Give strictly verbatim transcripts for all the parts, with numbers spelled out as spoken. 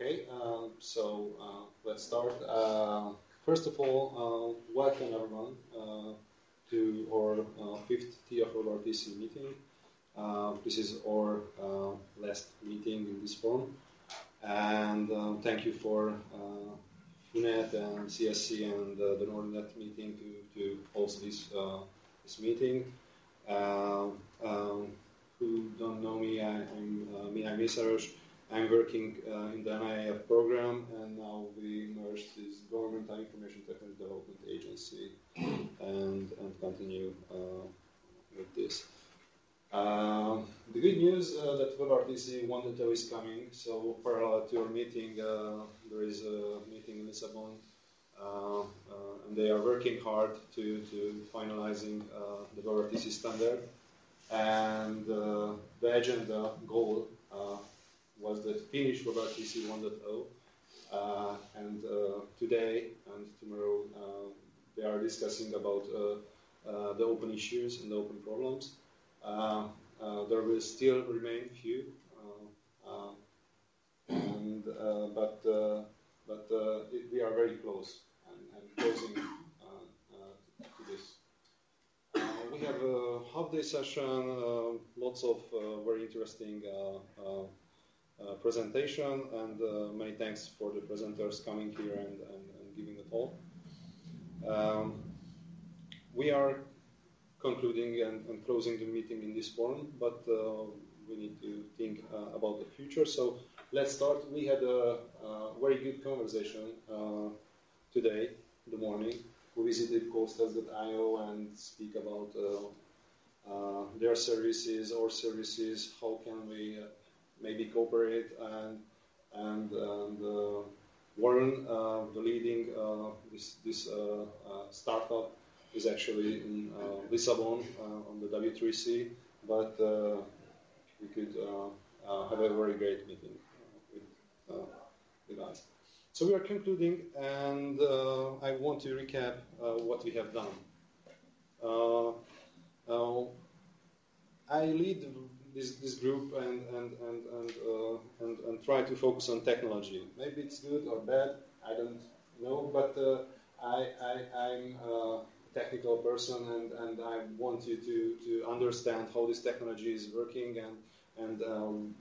Okay, um, so uh, let's start. Uh, first of all, uh, welcome everyone uh, to our uh, fifth T F O R T C meeting. Uh, this is our uh, last meeting in this forum, and um, thank you for uh, FUNET and C S C and uh, the NordNet meeting to, to host this uh, this meeting. Uh, um, who don't know me, I, I'm uh, Mihály Mészáros. I'm working uh, in the N I F program, and now we merged this Governmental Information Technology Development Agency and, and continue uh, with this. Uh, the good news uh, that WebRTC one point oh is coming, so parallel to our meeting, uh, there is a meeting in Lisbon, uh, uh, and they are working hard to, to finalizing uh, the WebRTC standard. And uh, the agenda goal uh, was the finish WebRTC one point oh, uh, and uh, today and tomorrow uh, they are discussing about uh, uh, the open issues and the open problems. Uh, uh, there will still remain few, uh, uh, and uh, but uh, but uh, it, we are very close and, and closing uh, uh, to this. Uh, we have a half-day session, uh, lots of uh, very interesting uh, uh, uh, presentation, and uh, many thanks for the presenters coming here and, and, and giving the talk. Um, we are concluding and, and closing the meeting in this forum, but uh, we need to think uh, about the future. So let's start. We had a, a very good conversation uh, today in the morning. We visited Costas dot I O and speak about uh, uh, their services, our services, how can we uh, maybe cooperate, and and, and uh, Warren, uh, the leading uh, this, this uh, uh, startup, is actually in uh, Lisbon uh, on the W three C, but uh, we could uh, uh, have a very great meeting uh, with, uh, with us. So we are concluding, and uh, I want to recap uh, what we have done. Uh, uh, I lead this, this group and and and and, uh, and and try to focus on technology. Maybe it's good or bad, I don't know, but uh, I, I I'm a technical person, and, and I want you to to understand how this technology is working and and. Um,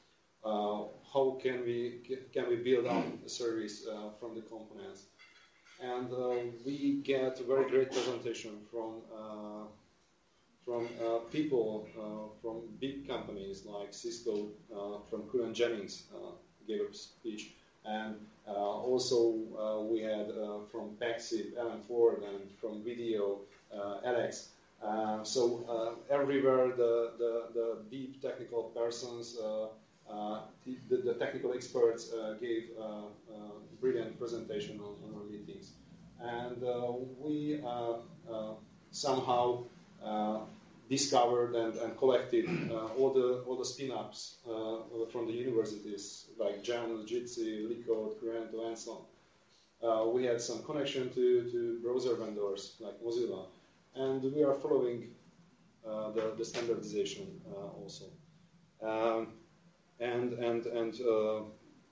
Uh, how can we can we build up a service uh, from the components? And uh, we get a very great presentation from uh, from uh, people uh, from big companies like Cisco, uh, from Kuran Jennings uh, gave a speech, and uh, also uh, we had uh, from Paxib, Alan Ford, and from Video, uh, Alex. Uh, so uh, everywhere the, the the deep technical persons. Uh, Uh, the, the technical experts uh, gave uh, uh, brilliant presentation on, on our meetings, and uh, we uh, uh, somehow uh, discovered and, and collected uh, all the all the spin-ups uh, from the universities like Jam, Jitsi, LeetCode, Currento, and so on. Uh, we had some connection to, to browser vendors like Mozilla, and we are following uh, the, the standardization uh, also. Um, And and and uh,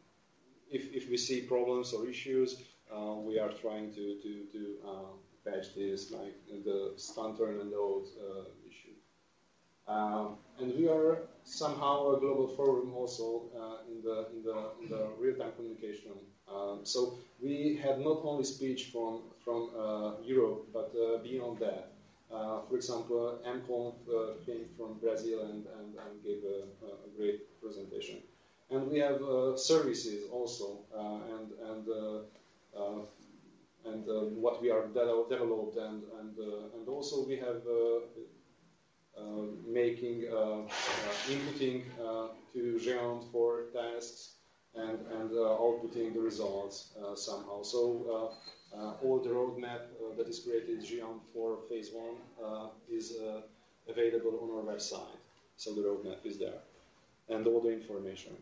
if if we see problems or issues, uh, we are trying to to to uh, patch this, like the Stuntern and the old uh, issue. Uh, and we are somehow a global forum also uh, in the in the in the real-time communication. Um, so we had not only speech from from uh, Europe, but uh, beyond that. Uh, for example, MConf uh, came from Brazil and, and, and gave a, a great presentation. And we have uh, services also, uh, and and uh, uh, and uh, what we are de- developed, and and uh, and also we have uh, uh, making uh, uh, inputting uh, to Geant for tasks and and uh, outputting the results uh, somehow. So. Uh, Uh, all the roadmap uh, that is created Geant for phase one uh, is uh, available on our website. So the roadmap is there, and all the information.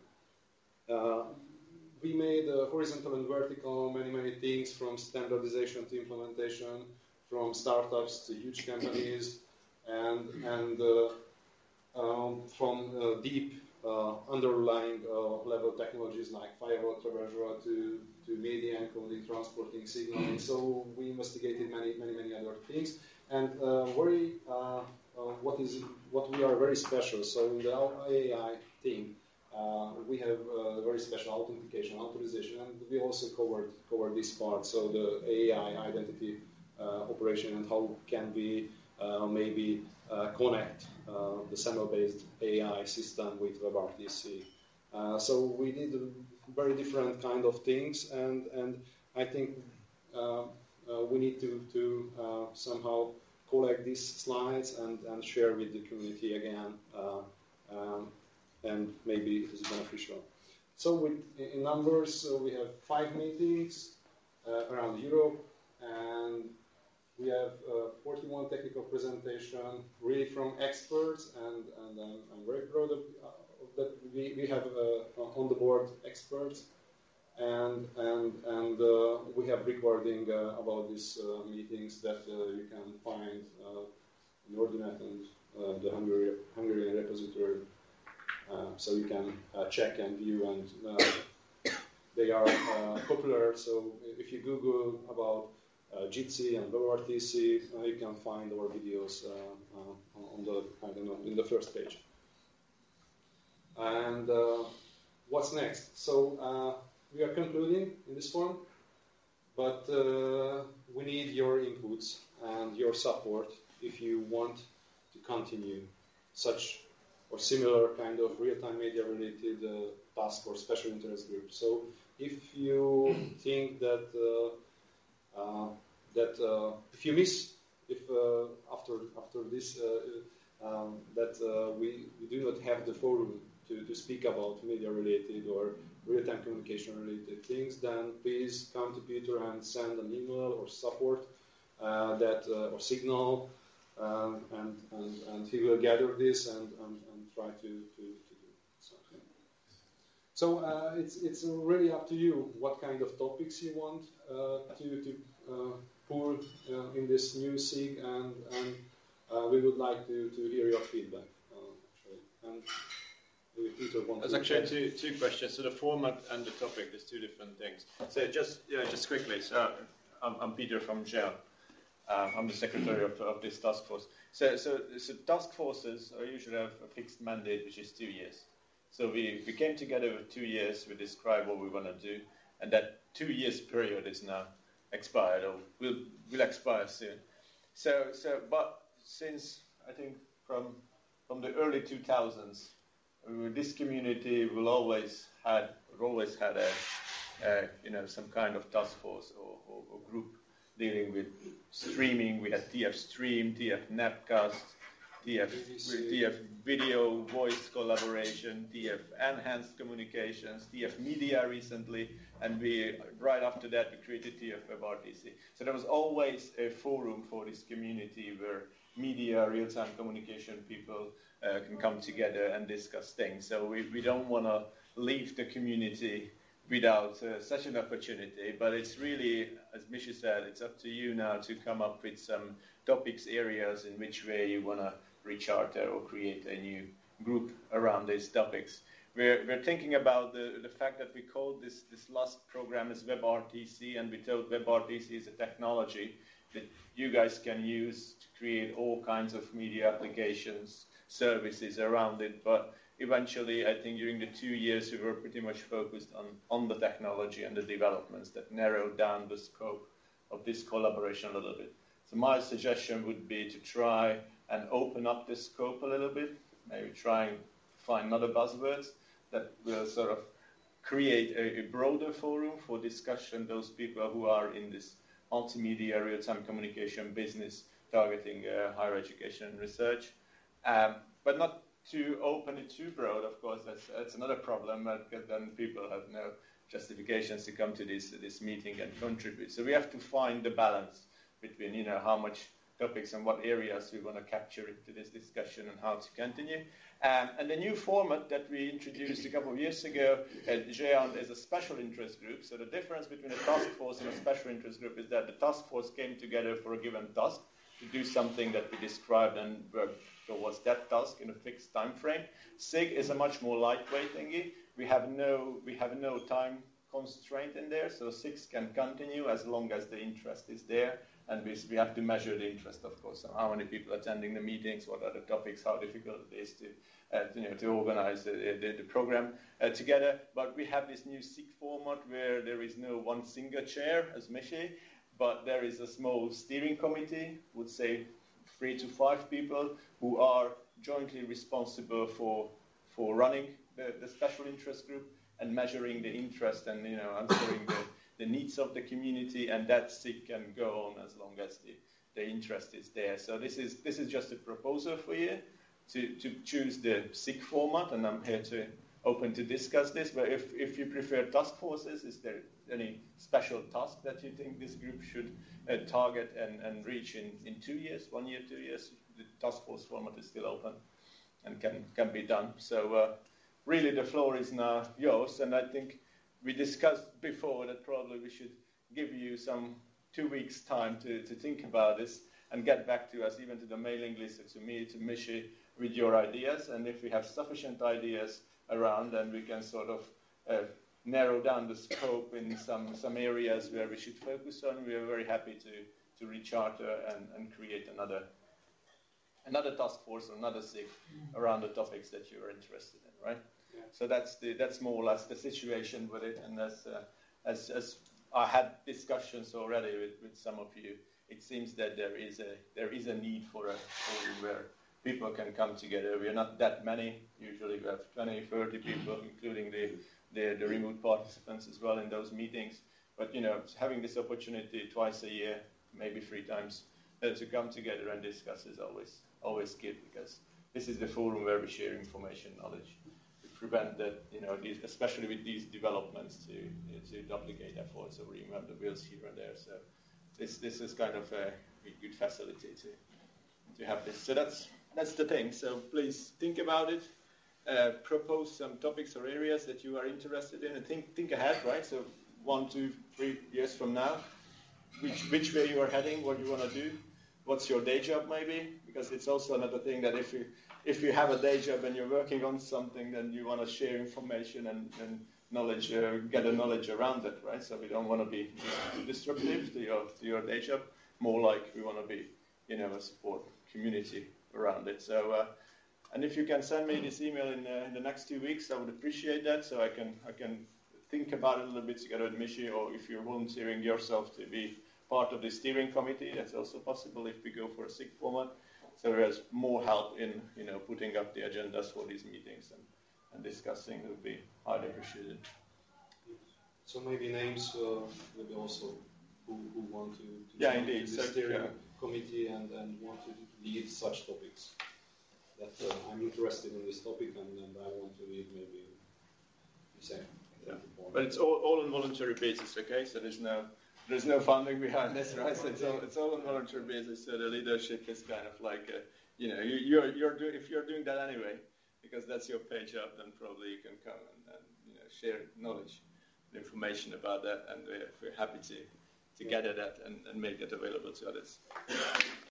Uh, we made uh, horizontal and vertical many many things, from standardization to implementation, from startups to huge companies, and and uh, um, from uh, deep uh, underlying uh, level technologies like firewall traversal to, to media encoding, transporting, signaling. So we investigated many, many, many other things. And uh, very, uh, uh, what is what we are very special. So in the A I team, uh, we have uh, very special authentication, authorization, and we also covered covered this part. So the A I identity uh, operation and how can we uh, maybe uh, connect uh, the S A M L-based A I system with WebRTC. Uh, so we did very different kind of things, and and I think uh, uh, we need to to uh, somehow collect these slides and, and share with the community again, uh, um, and maybe it is beneficial. So with, in numbers, uh, we have five meetings uh, around Europe, and we have uh, forty-one technical presentations, really from experts, and, and um, I'm very proud of, uh, of that we, we have uh, on the board experts, and and and uh, we have recording uh, about these uh, meetings that uh, you can find uh, in Ordinet and uh, the Hungary, Hungarian repository, uh, so you can uh, check and view, and uh, they are uh, popular. So if you Google about uh, Jitsi and WebRTC, uh, you can find our videos uh, uh, on the I don't know in the first page. And uh, what's next? So. Uh, We are concluding in this form, but uh, we need your inputs and your support if you want to continue such or similar kind of real-time media-related uh, task or special interest group. So if you think that uh, uh, that uh, if you miss, if uh, after after this uh, um, that uh, we, we do not have the forum to, to speak about media-related or real-time communication-related things, then please come to Peter and send an email or support uh, that uh, or signal, um, and, and and he will gather this and, and, and try to, to, to do something. So uh, it's it's really up to you what kind of topics you want uh, to to uh, pull uh, in this new S I G, and and uh, we would like to, to hear your feedback uh, actually. And There's actually two, two questions. So the format and the topic, there's two different things. So just yeah, just quickly. So I'm, I'm Peter from G E O. Uh, I'm the secretary of, of this task force. So, so, so task forces are usually have a fixed mandate, which is two years. So we, we came together with two years. We described what we want to do, and that two years period is now expired, or will will expire soon. So, so but since I think from from the early two thousands. This community will always had always had a, a you know some kind of task force or, or, or group dealing with streaming. We had T F Stream, T F Netcast, T F T F Video Voice Collaboration, T F Enhanced Communications, T F Media recently, and we right after that we created T F WebRTC. So there was always a forum for this community where media, real-time communication people uh, can come together and discuss things. So we, we don't want to leave the community without uh, such an opportunity, but it's really, as Misha said, it's up to you now to come up with some topics, areas in which way you want to recharter or create a new group around these topics. We're, we're thinking about the, the fact that we called this, this last program as WebRTC, and we told WebRTC is a technology that you guys can use to create all kinds of media applications, services around it. But eventually, I think during the two years, we were pretty much focused on, on the technology and the developments that narrowed down the scope of this collaboration a little bit. So my suggestion would be to try and open up the scope a little bit, maybe try and find other buzzwords that will sort of create a, a broader forum for discussion, those people who are in this multimedia real-time communication business targeting uh, higher education and research, um, but not to open it too broad. Of course, that's, that's another problem, because then people have no justifications to come to this this meeting and contribute. So we have to find the balance between, you know, how much topics and what areas we want to capture into this discussion and how to continue. Um, and the new format that we introduced a couple of years ago at GÉANT is a special interest group. So the difference between a task force and a special interest group is that the task force came together for a given task, to do something that we described and work towards that task in a fixed time frame. SIG is a much more lightweight thingy. We have no we have no time constraint in there, so SIG can continue as long as the interest is there. And we, we have to measure the interest, of course, on how many people attending the meetings, what are the topics, how difficult it is to, uh, to, you know, to organize the, the, the program uh, together. But we have this new SIG format where there is no one single chair, as Michi, but there is a small steering committee, would say three to five people, who are jointly responsible for, for running the, the special interest group and measuring the interest and, you know, answering the the needs of the community, and that SIG can go on as long as the, the interest is there. So this is this is just a proposal for you to, to choose the SIG format, and I'm here to open to discuss this. But if, if you prefer task forces, is there any special task that you think this group should uh, target and, and reach in, in two years, one year, two years? The task force format is still open and can, can be done. So uh, really the floor is now yours, and I think we discussed before that probably we should give you some two weeks' time to, to think about this and get back to us, even to the mailing list, to me, to Michi, with your ideas. And if we have sufficient ideas around, then we can sort of uh, narrow down the scope in some, some areas where we should focus on. We are very happy to, to recharter and, and create another another task force, another SIG around the topics that you are interested in, right? Yeah. So that's the that's more or less the situation with it. And as uh, as as I had discussions already with, with some of you, it seems that there is a there is a need for a forum where people can come together. We are not that many. Usually we have twenty, thirty people, including the, the, the remote participants as well in those meetings. But you know, having this opportunity twice a year, maybe three times, uh, to come together and discuss is always always good, because this is the forum where we share information, knowledge. Prevent that, you know, these, especially with these developments, to to duplicate efforts or reinvent the wheels here and there. So this this is kind of a good facility to to have this. So that's that's the thing. So please think about it. Uh, propose some topics or areas that you are interested in, and think think ahead, right? So one, two, three years from now, which which way you are heading, what you want to do, what's your day job maybe, because it's also another thing that if you if you have a day job and you're working on something, then you want to share information and, and knowledge, uh, gather knowledge around it, right? So we don't want to be disruptive to your to your day job. More like we want to be, you know, a support community around it. So, uh, and if you can send me this email in, uh, in the next two weeks, I would appreciate that. So I can I can think about it a little bit together with Michi, or if you're volunteering yourself to be part of the steering committee, that's also possible if we go for a SIG format. So there's more help in, you know, putting up the agendas for these meetings and, and discussing. It would be highly appreciated. So maybe names uh, maybe also who, who want to, to yeah, indeed. the so, steering yeah. committee and, and want to lead such topics. That uh, I'm interested in this topic and, and I want to lead maybe the same. Yeah. But it's all, all on voluntary basis, okay? So there's no there's no funding behind this, right? So it's all it's all on voluntary basis. So the leadership is kind of like, a, you know, you, you're you're do, if you're doing that anyway, because that's your pay job, then probably you can come and, and you know, share knowledge, and information about that, and we're, we're happy to to gather that and, and make it available to others.